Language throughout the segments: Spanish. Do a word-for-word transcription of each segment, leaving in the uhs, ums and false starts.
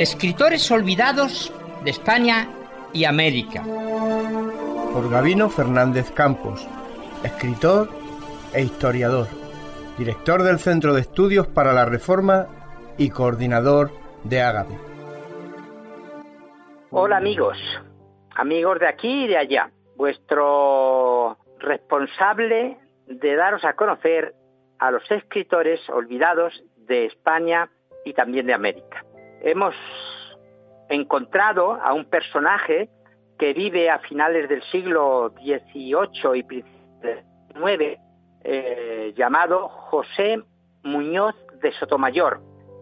Escritores olvidados de España y América. Por Gabino Fernández Campos, escritor e historiador, director del Centro de Estudios para la Reforma y coordinador de Ágape. Hola amigos, amigos de aquí y de allá, vuestro responsable de daros a conocer a los escritores olvidados de España y también de América. Hemos encontrado a un personaje que vive a finales del siglo dieciocho y principios del diecinueve, eh, llamado José Muñoz de Sotomayor.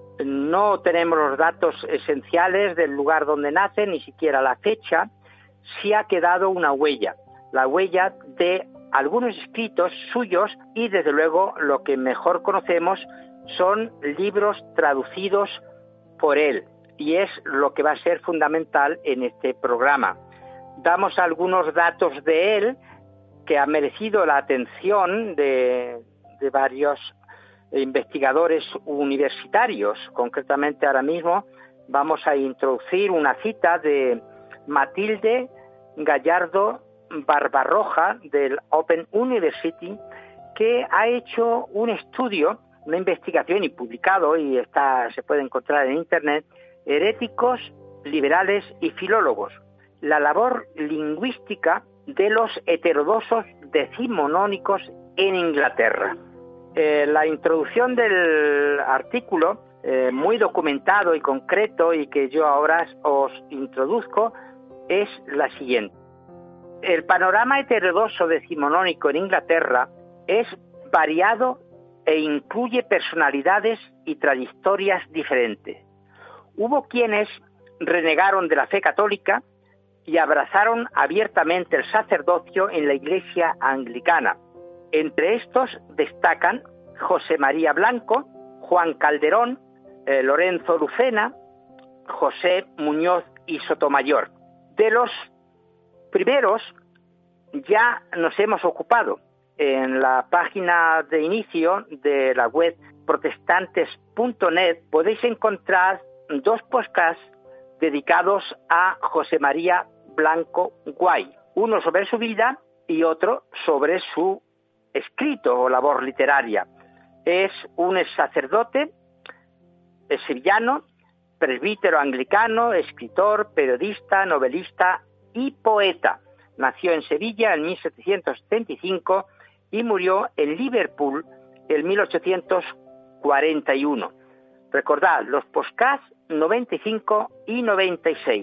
No tenemos los datos esenciales del lugar donde nace, ni siquiera la fecha. Sí ha quedado una huella, la huella de algunos escritos suyos y desde luego lo que mejor conocemos son libros traducidos por él, y es lo que va a ser fundamental en este programa. Damos algunos datos de él que han merecido la atención de, de varios investigadores universitarios. Concretamente ahora mismo vamos a introducir una cita de Matilde Gallardo Barbarroja del Open University, que ha hecho un estudio, una investigación y publicado, y está, se puede encontrar en internet, Heréticos, liberales y filólogos, la labor lingüística de los heterodoxos decimonónicos en Inglaterra. Eh, la introducción del artículo, eh, muy documentado y concreto, y que yo ahora os introduzco, es la siguiente. El panorama heterodoxo decimonónico en Inglaterra es variado e incluye personalidades y trayectorias diferentes. Hubo quienes renegaron de la fe católica y abrazaron abiertamente el sacerdocio en la Iglesia anglicana. Entre estos destacan José María Blanco, Juan Calderón, eh, Lorenzo Lucena, José Muñoz y Sotomayor. De los primeros ya nos hemos ocupado. En la página de inicio de la web protestantes punto net podéis encontrar dos podcasts dedicados a José María Blanco Guay, uno sobre su vida y otro sobre su escrito o labor literaria. Es un sacerdote, es sevillano, presbítero anglicano, escritor, periodista, novelista y poeta. Nació en Sevilla en mil setecientos setenta y cinco y murió en Liverpool en mil ochocientos cuarenta y uno. Recordad, los podcasts noventa y cinco y noventa y seis.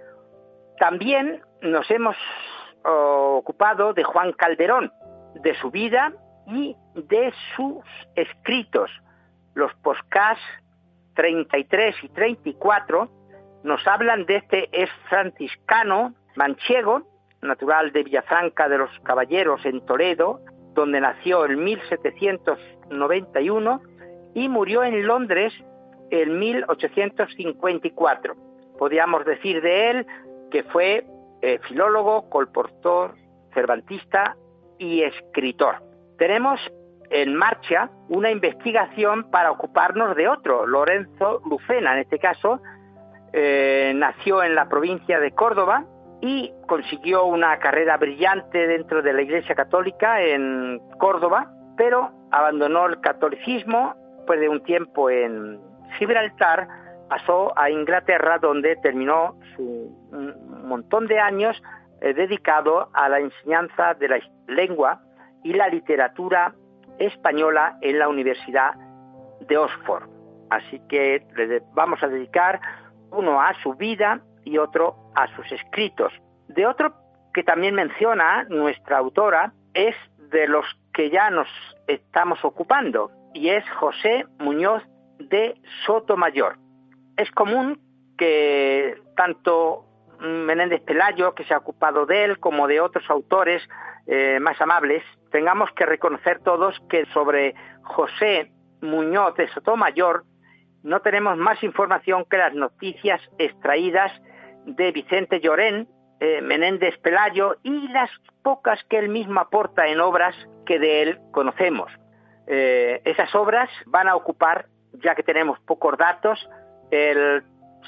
También nos hemos oh, ocupado de Juan Calderón, de su vida y de sus escritos. Los podcasts treinta y tres y treinta y cuatro nos hablan de este ex franciscano manchego, natural de Villafranca de los Caballeros en Toledo, donde nació en mil setecientos noventa y uno y murió en Londres en mil ochocientos cincuenta y cuatro. Podríamos decir de él que fue eh, filólogo, colportor, cervantista y escritor. Tenemos en marcha una investigación para ocuparnos de otro, Lorenzo Lucena. En este caso, eh, nació en la provincia de Córdoba y consiguió una carrera brillante dentro de la Iglesia Católica en Córdoba, pero abandonó el catolicismo después de un tiempo en Gibraltar, pasó a Inglaterra, donde terminó su un montón de años eh, dedicado a la enseñanza de la lengua y la literatura española en la Universidad de Oxford. Así que le vamos a dedicar uno a su vida y otro a sus escritos. De otro que también menciona nuestra autora es de los que ya nos estamos ocupando, y es José Muñoz de Sotomayor. Es común que tanto Menéndez Pelayo, que se ha ocupado de él, como de otros autores eh, más amables, tengamos que reconocer todos que sobre José Muñoz de Sotomayor no tenemos más información que las noticias extraídas de Vicente Llorén, eh, Menéndez Pelayo y las pocas que él mismo aporta en obras que de él conocemos. Eh, esas obras van a ocupar, ya que tenemos pocos datos, el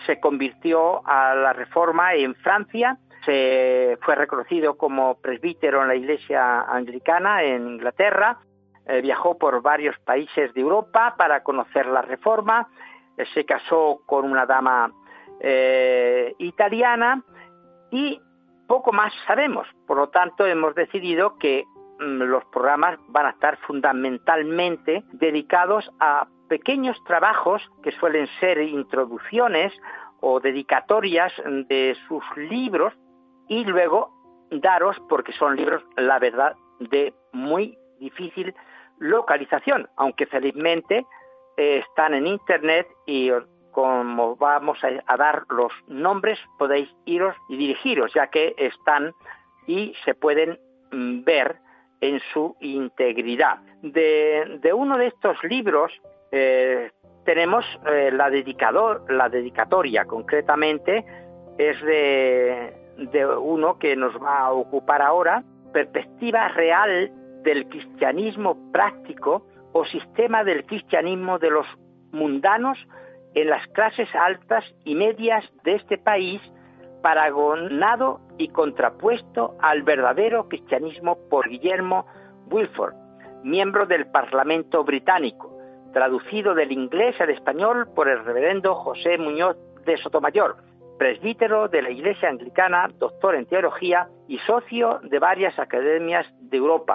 se convirtió a la Reforma en Francia, se fue reconocido como presbítero en la Iglesia Anglicana en Inglaterra, eh, viajó por varios países de Europa para conocer la Reforma, eh, se casó con una dama eh, italiana y poco más sabemos. Por lo tanto, hemos decidido que mmm, los programas van a estar fundamentalmente dedicados a pequeños trabajos que suelen ser introducciones o dedicatorias de sus libros y luego daros, porque son libros, la verdad, de muy difícil localización, aunque felizmente eh, están en Internet y como vamos a, a dar los nombres, podéis iros y dirigiros, ya que están y se pueden mm, ver en su integridad. De, de uno de estos libros eh, tenemos eh, la, dedicador, la dedicatoria, concretamente es de, de uno que nos va a ocupar ahora, Perspectiva real del cristianismo práctico o sistema del cristianismo de los mundanos en las clases altas y medias de este país, paragonado y contrapuesto al verdadero cristianismo por Guillermo Wilford, miembro del Parlamento británico, traducido del inglés al español por el reverendo José Muñoz de Sotomayor, presbítero de la Iglesia Anglicana, doctor en teología y socio de varias academias de Europa.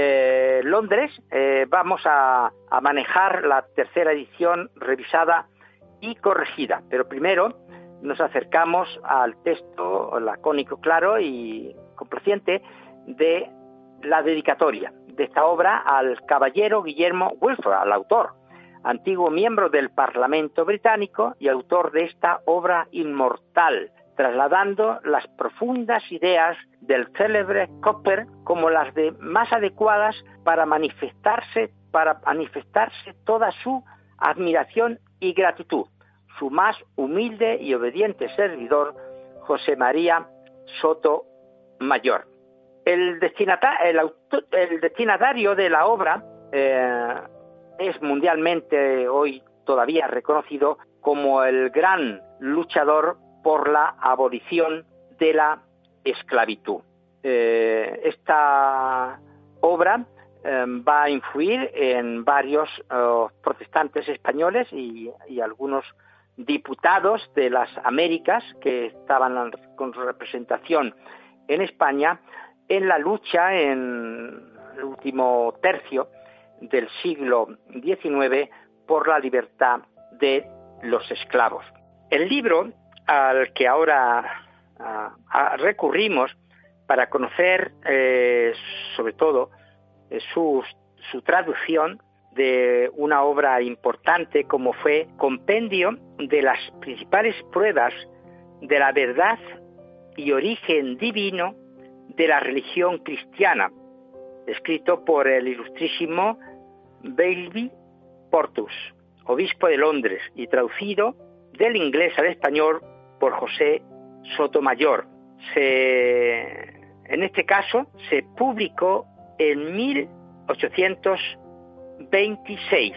Eh, Londres, eh, vamos a, a manejar la tercera edición revisada y corregida, pero primero nos acercamos al texto lacónico, claro y complaciente de la dedicatoria de esta obra al caballero Guillermo Wilford, al autor, antiguo miembro del Parlamento británico y autor de esta obra inmortal, trasladando las profundas ideas del célebre Cowper como las de más adecuadas para manifestarse, para manifestarse toda su admiración y gratitud. Su más humilde y obediente servidor, José María Soto Mayor. El, destinata, el, auto, el destinatario de la obra eh, es mundialmente hoy todavía reconocido como el gran luchador por la abolición de la esclavitud. Eh, esta obra eh, va a influir en varios eh, protestantes españoles y, y algunos diputados de las Américas que estaban con representación en España en la lucha en el último tercio del siglo diecinueve por la libertad de los esclavos. El libro al que ahora a, a, recurrimos para conocer eh, sobre todo eh, su, su traducción de una obra importante como fue Compendio de las principales pruebas de la verdad y origen divino de la religión cristiana, escrito por el ilustrísimo Bailey Portus, obispo de Londres, y traducido del inglés al español por José Sotomayor. Se, en este caso se publicó en mil ochocientos veintiséis.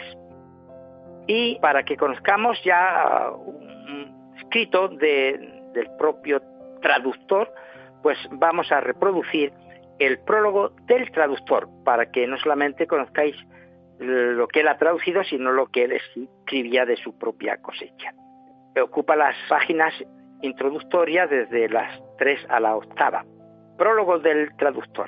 Y para que conozcamos ya un escrito de, del propio traductor, pues vamos a reproducir el prólogo del traductor para que no solamente conozcáis lo que él ha traducido, sino lo que él escribía de su propia cosecha. Ocupa las páginas introductorias desde las tres a la octava. Prólogo del traductor.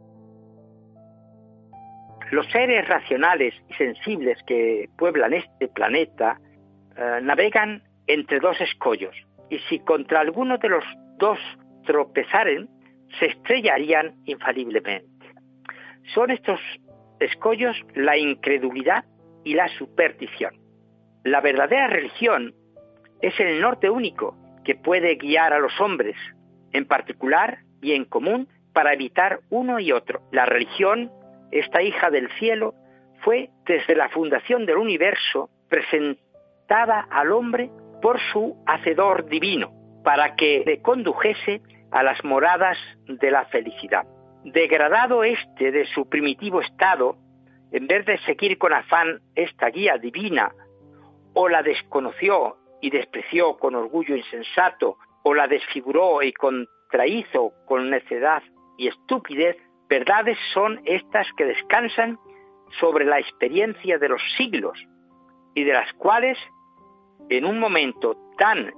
Los seres racionales y sensibles que pueblan este planeta eh, navegan entre dos escollos, y si contra alguno de los dos tropezaren, se estrellarían infaliblemente. Son estos escollos la incredulidad y la superstición. La verdadera religión es el norte único que puede guiar a los hombres, en particular y en común, para evitar uno y otro. La religión, esta hija del cielo, fue desde la fundación del universo presentada al hombre por su Hacedor divino, para que le condujese a las moradas de la felicidad. Degradado éste de su primitivo estado, en vez de seguir con afán esta guía divina, o la desconoció y despreció con orgullo insensato, o la desfiguró y contrahizo con necedad y estupidez, verdades son estas que descansan sobre la experiencia de los siglos y de las cuales, en un momento tan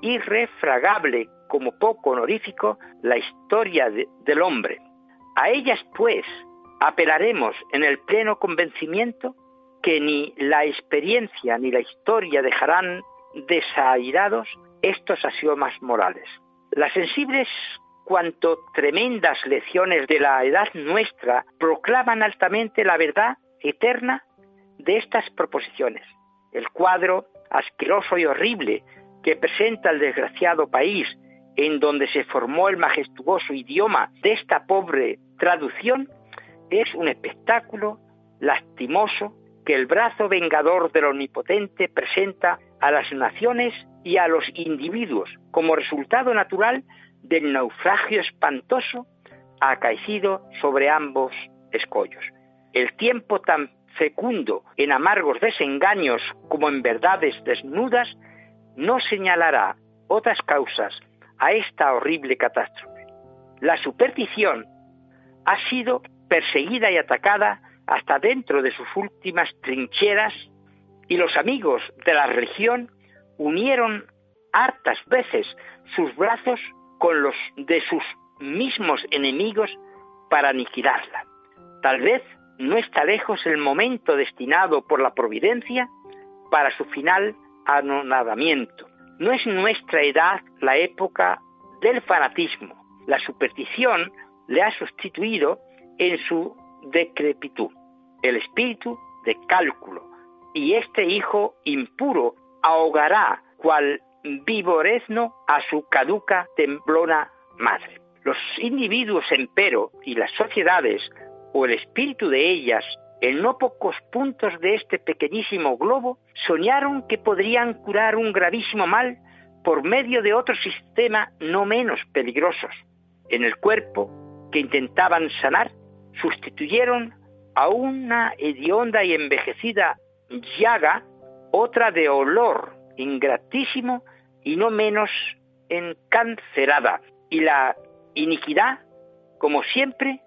irrefragable como poco honorífico, la historia de, del hombre. A ellas, pues, apelaremos en el pleno convencimiento que ni la experiencia ni la historia dejarán desairados estos axiomas morales. Las sensibles cuanto tremendas lecciones de la edad nuestra proclaman altamente la verdad eterna de estas proposiciones. El cuadro asqueroso y horrible que presenta el desgraciado país en donde se formó el majestuoso idioma de esta pobre traducción es un espectáculo lastimoso que el brazo vengador del Omnipotente presenta a las naciones y a los individuos como resultado natural del naufragio espantoso acaecido sobre ambos escollos. El tiempo tan fecundo en amargos desengaños como en verdades desnudas no señalará otras causas a esta horrible catástrofe. La superstición ha sido perseguida y atacada hasta dentro de sus últimas trincheras, y los amigos de la religión unieron hartas veces sus brazos con los de sus mismos enemigos para aniquilarla. Tal vez no está lejos el momento destinado por la providencia para su final anonadamiento. No es nuestra edad la época del fanatismo. La superstición le ha sustituido en su decrepitud, el espíritu de cálculo, y este hijo impuro ahogará cual viborezno a su caduca temblona madre. Los individuos, empero, y las sociedades, o el espíritu de ellas, en no pocos puntos de este pequeñísimo globo, soñaron que podrían curar un gravísimo mal por medio de otro sistema no menos peligrosos. En el cuerpo que intentaban sanar, sustituyeron a una hedionda y envejecida llaga otra de olor ingratísimo y no menos encancerada, y la iniquidad, como siempre,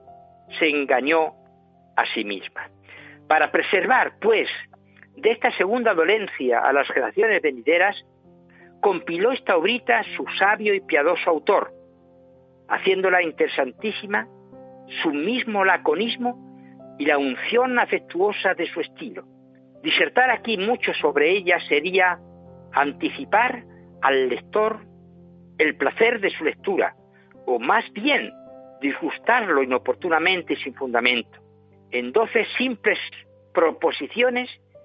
se engañó a sí misma. Para preservar, pues, de esta segunda dolencia a las generaciones venideras, compiló esta obrita su sabio y piadoso autor, haciéndola interesantísima su mismo laconismo y la unción afectuosa de su estilo. Disertar aquí mucho sobre ella sería anticipar al lector el placer de su lectura, o más bien disgustarlo inoportunamente y sin fundamento. En doce simples proposiciones,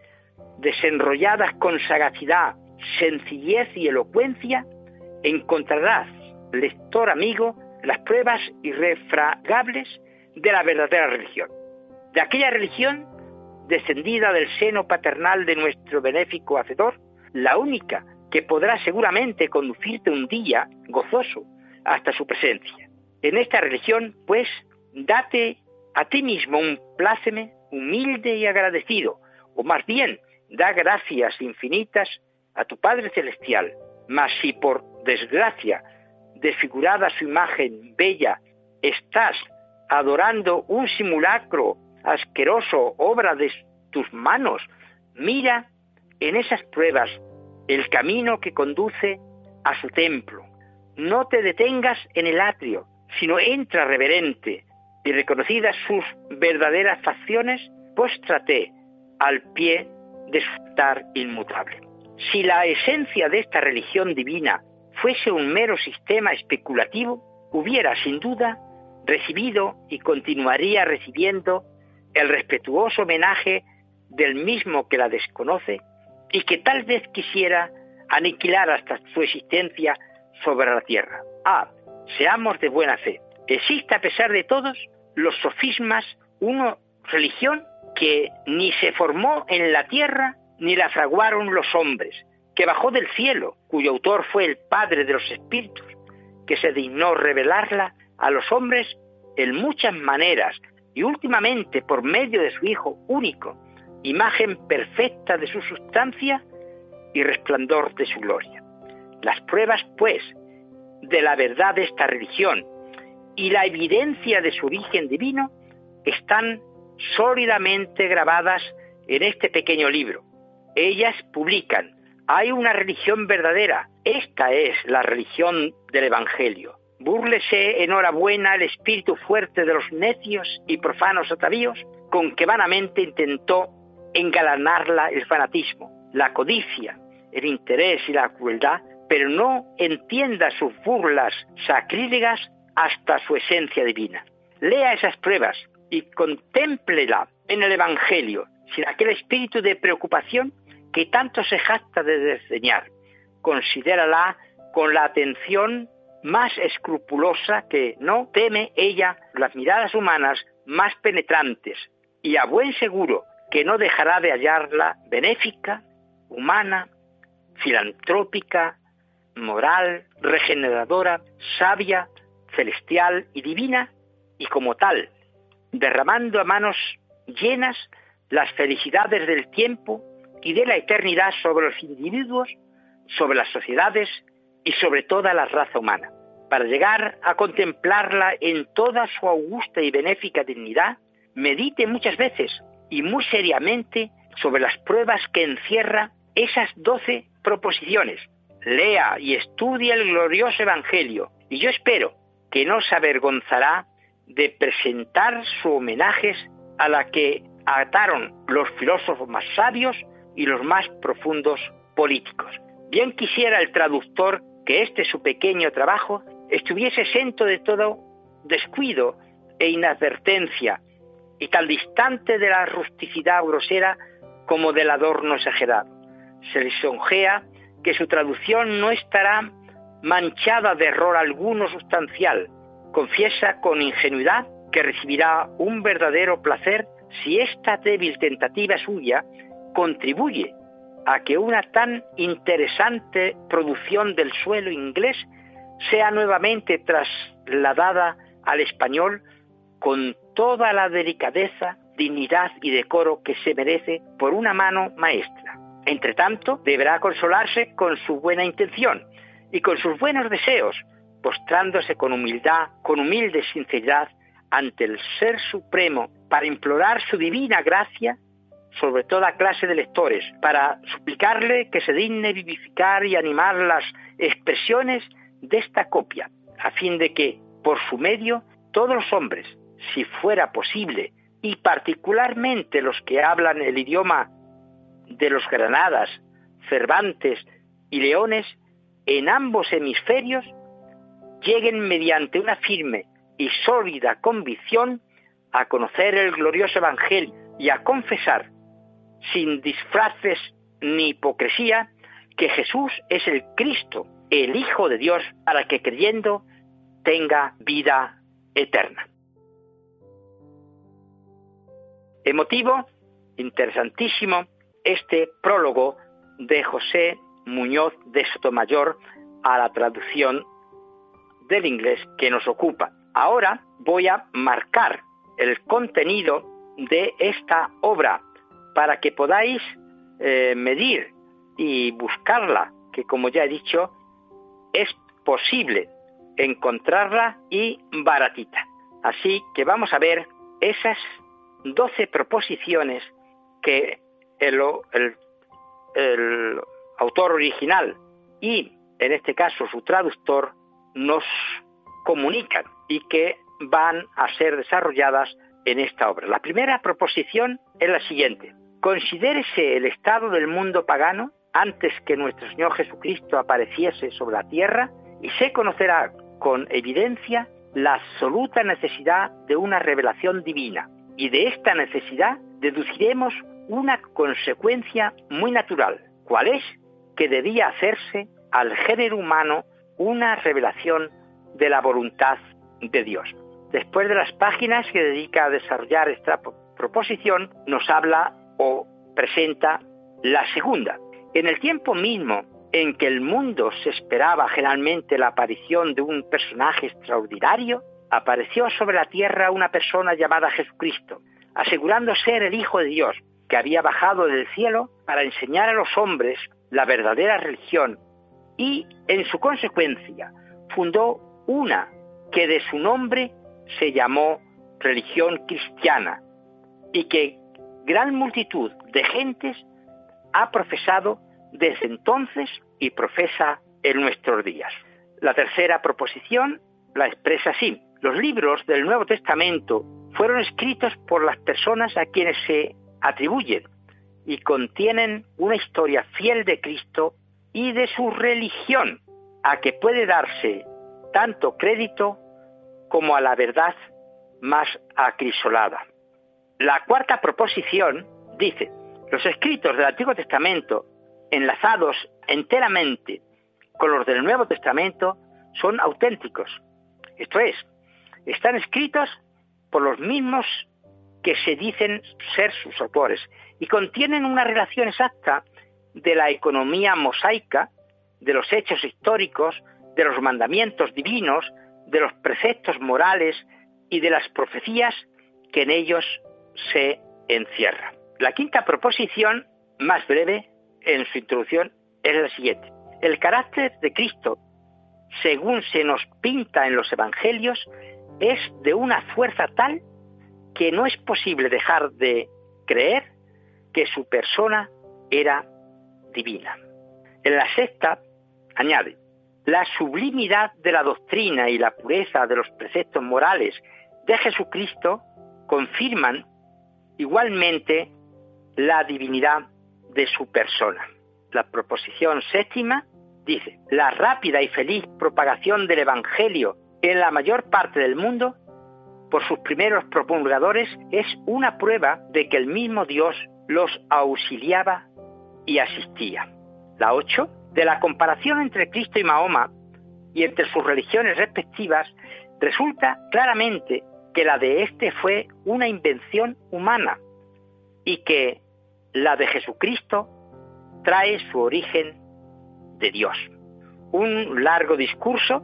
desenrolladas con sagacidad, sencillez y elocuencia, encontrarás, lector amigo, las pruebas irrefragables de la verdadera religión. De aquella religión descendida del seno paternal de nuestro benéfico Hacedor, la única que podrá seguramente conducirte un día gozoso hasta su presencia. En esta religión, pues, date a ti mismo un pláceme humilde y agradecido, o más bien, da gracias infinitas a tu Padre Celestial. Mas si por desgracia, desfigurada su imagen bella, estás adorando un simulacro asqueroso, obra de tus manos, mira en esas pruebas el camino que conduce a su templo. No te detengas en el atrio, sino entra reverente, y reconocidas sus verdaderas facciones, póstrate al pie de su altar inmutable. Si la esencia de esta religión divina fuese un mero sistema especulativo, hubiera sin duda recibido y continuaría recibiendo el respetuoso homenaje del mismo que la desconoce y que tal vez quisiera aniquilar hasta su existencia sobre la tierra. Ah, seamos de buena fe. Existe a pesar de todos los sofismas una religión que ni se formó en la tierra ni la fraguaron los hombres, que bajó del cielo, cuyo autor fue el Padre de los Espíritus, que se dignó revelarla a los hombres en muchas maneras y últimamente por medio de su Hijo único, imagen perfecta de su sustancia, y resplandor de su gloria. Las pruebas, pues, de la verdad de esta religión y la evidencia de su origen divino están sólidamente grabadas en este pequeño libro. Ellas publican: hay una religión verdadera, esta es la religión del Evangelio. Búrlese enhorabuena el espíritu fuerte de los necios y profanos atavíos con que vanamente intentó engalanarla el fanatismo, la codicia, el interés y la crueldad, pero no entienda sus burlas sacrílegas hasta su esencia divina. Lea esas pruebas y contémplela en el Evangelio, sin aquel espíritu de preocupación que tanto se jacta de desdeñar. Considérala con la atención más escrupulosa, que no teme ella las miradas humanas más penetrantes, y a buen seguro que no dejará de hallarla benéfica, humana, filantrópica, moral, regeneradora, sabia, celestial y divina, y como tal, derramando a manos llenas las felicidades del tiempo y de la eternidad sobre los individuos, sobre las sociedades y sobre toda la raza humana. Para llegar a contemplarla en toda su augusta y benéfica dignidad, medite muchas veces y muy seriamente sobre las pruebas que encierra esas doce proposiciones. Lea y estudie el glorioso Evangelio, y yo espero que no se avergonzará de presentar sus homenajes a la que ataron los filósofos más sabios y los más profundos políticos. Bien quisiera el traductor que este su pequeño trabajo estuviese exento de todo descuido e inadvertencia, y tan distante de la rusticidad grosera como del adorno exagerado. Se lisonjea que su traducción no estará manchada de error alguno sustancial. Confiesa con ingenuidad que recibirá un verdadero placer si esta débil tentativa suya contribuye a que una tan interesante producción del suelo inglés sea nuevamente trasladada al español con toda la delicadeza, dignidad y decoro que se merece por una mano maestra. Entre tanto, deberá consolarse con su buena intención y con sus buenos deseos, postrándose con humildad, con humilde sinceridad ante el Ser Supremo para implorar su divina gracia sobre toda clase de lectores, para suplicarle que se digne vivificar y animar las expresiones de esta copia, a fin de que, por su medio, todos los hombres, si fuera posible, y particularmente los que hablan el idioma de los Granadas, Cervantes y Leones, en ambos hemisferios, lleguen mediante una firme y sólida convicción a conocer el glorioso Evangelio y a confesar, sin disfraces ni hipocresía, que Jesús es el Cristo, el Hijo de Dios, para que creyendo tenga vida eterna. Emotivo, interesantísimo, este prólogo de José Muñoz de Sotomayor a la traducción del inglés que nos ocupa. Ahora voy a marcar el contenido de esta obra para que podáis eh, medir y buscarla, que como ya he dicho, es posible encontrarla y baratita. Así que vamos a ver esas doce proposiciones que el, el, el autor original y, en este caso, su traductor nos comunican y que van a ser desarrolladas en esta obra. La primera proposición es la siguiente: considérese el estado del mundo pagano antes que nuestro Señor Jesucristo apareciese sobre la tierra y se conocerá con evidencia la absoluta necesidad de una revelación divina, y de esta necesidad deduciremos una consecuencia muy natural, ¿cuál es? Que debía hacerse al género humano una revelación de la voluntad de Dios. Después de las páginas que dedica a desarrollar esta proposición, nos habla o presenta la segunda. En el tiempo mismo en que el mundo se esperaba generalmente la aparición de un personaje extraordinario, apareció sobre la tierra una persona llamada Jesucristo, asegurando ser el Hijo de Dios, que había bajado del cielo para enseñar a los hombres la verdadera religión y, en su consecuencia, fundó una que de su nombre se llamó religión cristiana y que gran multitud de gentes ha profesado desde entonces y profesa en nuestros días. La tercera proposición la expresa así: los libros del Nuevo Testamento fueron escritos por las personas a quienes se atribuyen y contienen una historia fiel de Cristo y de su religión, a que puede darse tanto crédito como a la verdad más acrisolada. La cuarta proposición dice: los escritos del Antiguo Testamento, enlazados enteramente con los del Nuevo Testamento, son auténticos. Esto es, están escritos por los mismos que se dicen ser sus autores y contienen una relación exacta de la economía mosaica, de los hechos históricos, de los mandamientos divinos, de los preceptos morales y de las profecías que en ellos se encierran. La quinta proposición, más breve en su introducción, es la siguiente: el carácter de Cristo, según se nos pinta en los evangelios, es de una fuerza tal que no es posible dejar de creer que su persona era divina. En la sexta, añade: la sublimidad de la doctrina y la pureza de los preceptos morales de Jesucristo confirman igualmente la divinidad de su persona. La proposición séptima dice: la rápida y feliz propagación del Evangelio en la mayor parte del mundo por sus primeros promulgadores es una prueba de que el mismo Dios los auxiliaba y asistía. La ocho, de la comparación entre Cristo y Mahoma y entre sus religiones respectivas, resulta claramente que la de éste fue una invención humana y que la de Jesucristo trae su origen de Dios. Un largo discurso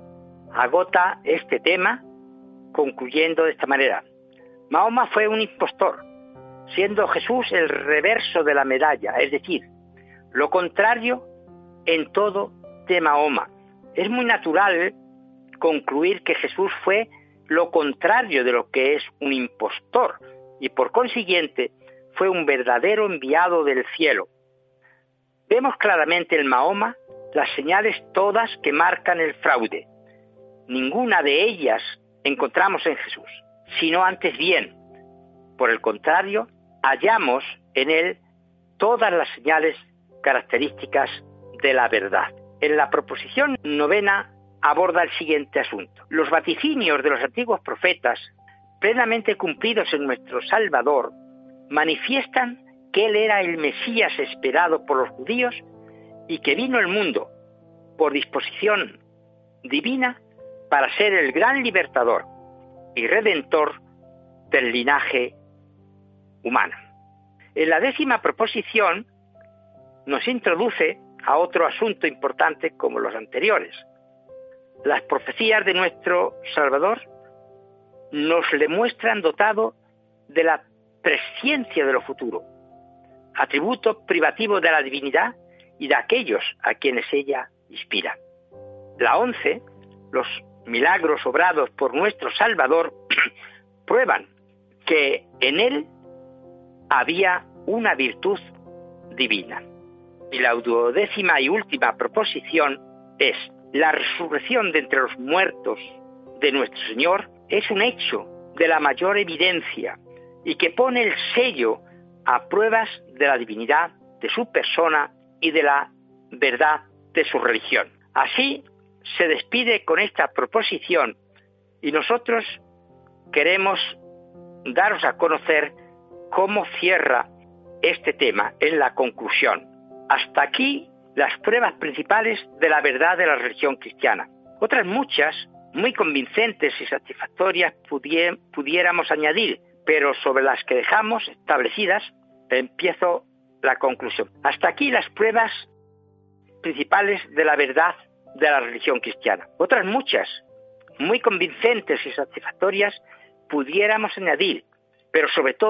agota este tema, concluyendo de esta manera: Mahoma fue un impostor, siendo Jesús el reverso de la medalla, es decir, lo contrario en todo de Mahoma. Es muy natural concluir que Jesús fue lo contrario de lo que es un impostor y por consiguiente fue un verdadero enviado del cielo. Vemos claramente en Mahoma las señales todas que marcan el fraude. Ninguna de ellas encontramos en Jesús, sino antes bien, por el contrario, hallamos en él todas las señales características de la verdad. En la proposición novena aborda el siguiente asunto: los vaticinios de los antiguos profetas, plenamente cumplidos en nuestro Salvador, manifiestan que él era el Mesías esperado por los judíos y que vino al mundo por disposición divina para ser el gran libertador y redentor del linaje humano. En la décima proposición nos introduce a otro asunto importante como los anteriores. Las profecías de nuestro Salvador nos le muestran dotado de la presciencia de lo futuro, atributo privativo de la divinidad y de aquellos a quienes ella inspira. La once, los milagros obrados por nuestro Salvador prueban que en él había una virtud divina. Y la duodécima y última proposición es: la resurrección de entre los muertos de nuestro Señor es un hecho de la mayor evidencia y que pone el sello a pruebas de la divinidad de su persona y de la verdad de su religión. Así se despide con esta proposición y nosotros queremos daros a conocer cómo cierra este tema en la conclusión. Hasta aquí las pruebas principales de la verdad de la religión cristiana. Otras muchas, muy convincentes y satisfactorias, pudie- pudiéramos añadir, pero sobre las que dejamos establecidas, empiezo la conclusión. Hasta aquí las pruebas principales de la verdad de la religión cristiana. Otras muchas, muy convincentes y satisfactorias, pudiéramos añadir, pero sobre todo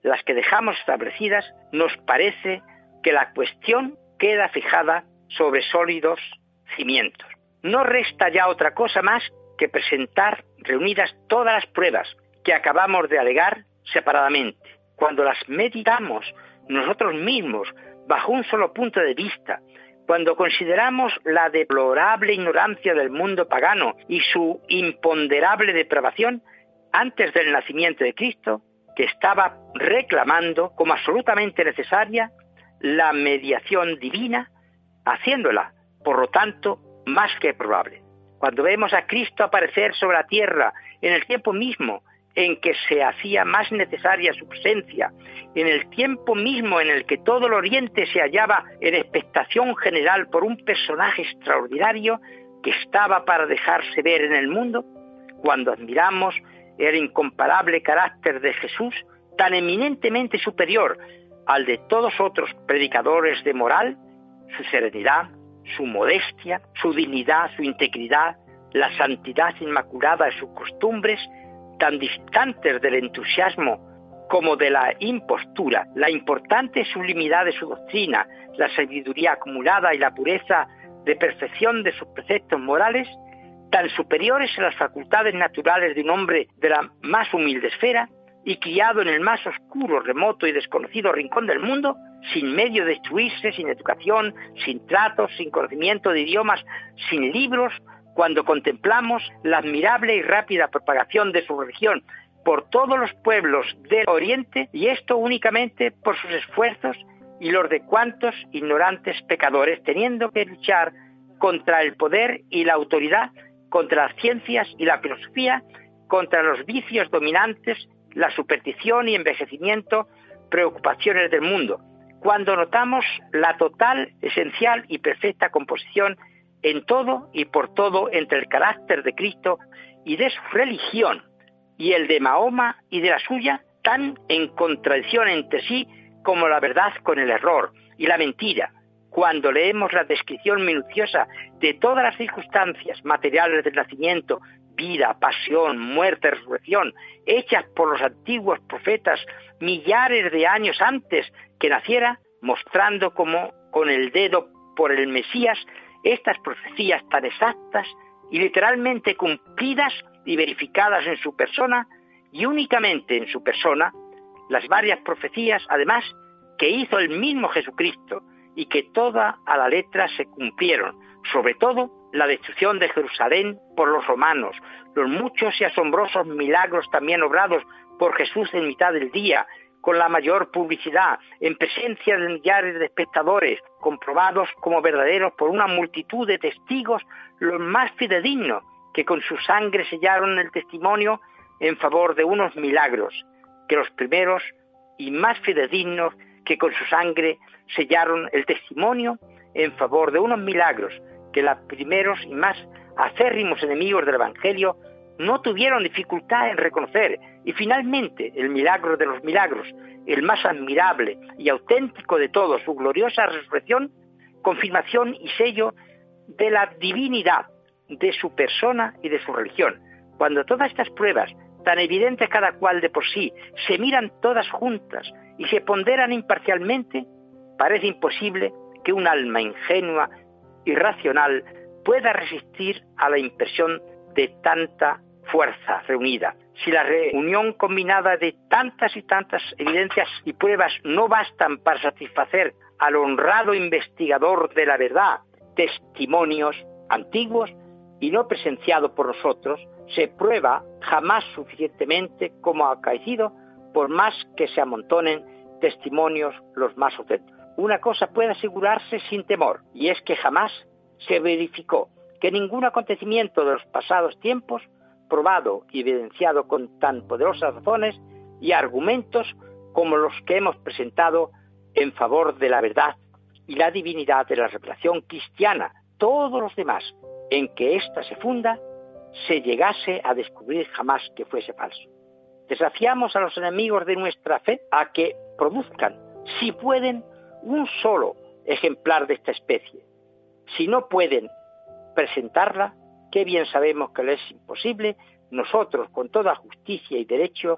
las que dejamos establecidas, nos parece que la cuestión queda fijada sobre sólidos cimientos. No resta ya otra cosa más que presentar reunidas todas las pruebas que acabamos de alegar separadamente. Cuando las meditamos nosotros mismos bajo un solo punto de vista, cuando consideramos la deplorable ignorancia del mundo pagano y su imponderable depravación antes del nacimiento de Cristo, que estaba reclamando como absolutamente necesaria la mediación divina, haciéndola, por lo tanto, más que probable. Cuando vemos a Cristo aparecer sobre la tierra en el tiempo mismo en que se hacía más necesaria su presencia, en el tiempo mismo en el que todo el Oriente se hallaba en expectación general por un personaje extraordinario que estaba para dejarse ver en el mundo, cuando admiramos el incomparable carácter de Jesús, tan eminentemente superior al de todos otros predicadores de moral, su serenidad, su modestia, su dignidad, su integridad, la santidad inmaculada de sus costumbres, tan distantes del entusiasmo como de la impostura, la importante sublimidad de su doctrina, la sabiduría acumulada y la pureza de perfección de sus preceptos morales, tan superiores a las facultades naturales de un hombre de la más humilde esfera y criado en el más oscuro, remoto y desconocido rincón del mundo, sin medio de instruirse, sin educación, sin tratos, sin conocimiento de idiomas, sin libros, cuando contemplamos la admirable y rápida propagación de su religión por todos los pueblos del Oriente, y esto únicamente por sus esfuerzos y los de cuantos ignorantes pecadores, teniendo que luchar contra el poder y la autoridad, contra las ciencias y la filosofía, contra los vicios dominantes, la superstición y envejecimiento, preocupaciones del mundo, cuando notamos la total, esencial y perfecta composición en todo y por todo entre el carácter de Cristo y de su religión y el de Mahoma y de la suya, tan en contradicción entre sí como la verdad con el error y la mentira, cuando leemos la descripción minuciosa de todas las circunstancias materiales del nacimiento, vida, pasión, muerte, resurrección, hechas por los antiguos profetas millares de años antes que naciera, mostrando como con el dedo por el Mesías estas profecías tan exactas y literalmente cumplidas y verificadas en su persona, y únicamente en su persona, las varias profecías, además, que hizo el mismo Jesucristo y que toda a la letra se cumplieron, sobre todo la destrucción de Jerusalén por los romanos, los muchos y asombrosos milagros también obrados por Jesús en mitad del día, con la mayor publicidad, en presencia de millares de espectadores, comprobados como verdaderos por una multitud de testigos, los más fidedignos, que con su sangre sellaron el testimonio en favor de unos milagros, que los primeros y más fidedignos que con su sangre sellaron el testimonio en favor de unos milagros, que los primeros y más acérrimos enemigos del Evangelio no tuvieron dificultad en reconocer, y finalmente el milagro de los milagros, el más admirable y auténtico de todos, su gloriosa resurrección, confirmación y sello de la divinidad de su persona y de su religión. Cuando todas estas pruebas, tan evidentes cada cual de por sí, se miran todas juntas y se ponderan imparcialmente, parece imposible que un alma ingenua y racional pueda resistir a la impresión de tanta fuerza reunida. Si la reunión combinada de tantas y tantas evidencias y pruebas no bastan para satisfacer al honrado investigador de la verdad, testimonios antiguos y no presenciados por nosotros, se prueba jamás suficientemente como ha acaecido, por más que se amontonen testimonios los más auténticos. Una cosa puede asegurarse sin temor, y es que jamás se verificó que ningún acontecimiento de los pasados tiempos, probado y evidenciado con tan poderosas razones y argumentos como los que hemos presentado en favor de la verdad y la divinidad de la revelación cristiana, todos los demás en que ésta se funda, se llegase a descubrir jamás que fuese falso. Desafiamos a los enemigos de nuestra fe a que produzcan, si pueden, un solo ejemplar de esta especie. Si no pueden presentarla, que bien sabemos que les es imposible, nosotros, con toda justicia y derecho,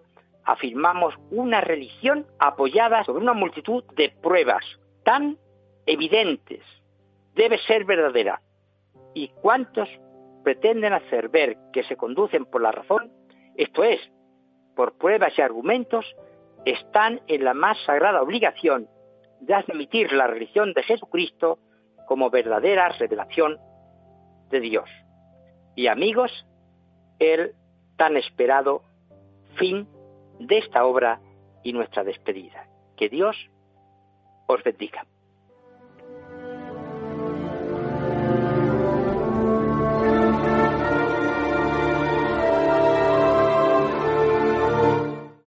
afirmamos una religión apoyada sobre una multitud de pruebas tan evidentes. Debe ser verdadera. ¿Y cuántos pretenden hacer ver que se conducen por la razón? Esto es, por pruebas y argumentos, están en la más sagrada obligación de admitir la religión de Jesucristo como verdadera revelación de Dios. Y amigos, el tan esperado fin de esta obra y nuestra despedida. Que Dios os bendiga.